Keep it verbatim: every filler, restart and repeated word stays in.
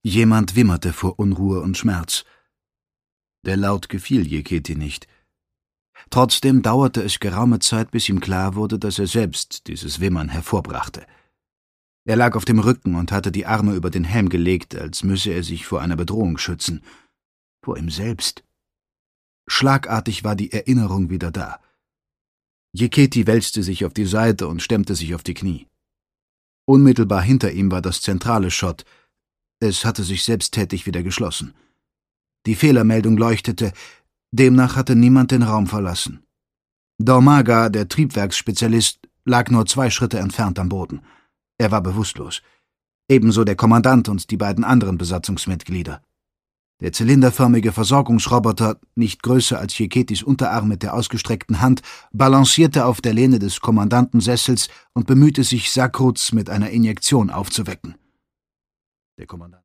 Jemand wimmerte vor Unruhe und Schmerz. Der Laut gefiel Jeketi nicht. Trotzdem dauerte es geraume Zeit, bis ihm klar wurde, dass er selbst dieses Wimmern hervorbrachte. Er lag auf dem Rücken und hatte die Arme über den Helm gelegt, als müsse er sich vor einer Bedrohung schützen. Vor ihm selbst. Schlagartig war die Erinnerung wieder da. Jeketi wälzte sich auf die Seite und stemmte sich auf die Knie. Unmittelbar hinter ihm war das zentrale Schott. Es hatte sich selbsttätig wieder geschlossen. Die Fehlermeldung leuchtete, demnach hatte niemand den Raum verlassen. Dormaga, der Triebwerksspezialist, lag nur zwei Schritte entfernt am Boden. Er war bewusstlos. Ebenso der Kommandant und die beiden anderen Besatzungsmitglieder. Der zylinderförmige Versorgungsroboter, nicht größer als Jeketis Unterarm mit der ausgestreckten Hand, balancierte auf der Lehne des Kommandantensessels und bemühte sich, Sakruts mit einer Injektion aufzuwecken. Der Kommandant